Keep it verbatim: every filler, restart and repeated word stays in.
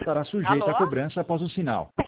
estará sujeita Alô? a cobrança após o sinal.